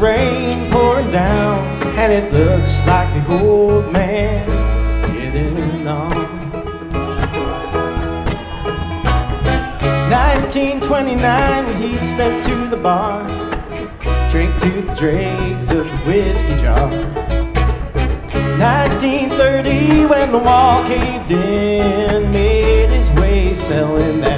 rain pouring down, and it looks like the old man's getting on. 1929, when he stepped to the bar, drank to the dregs of the whiskey jar. 1930, when the wall caved in, made his way selling that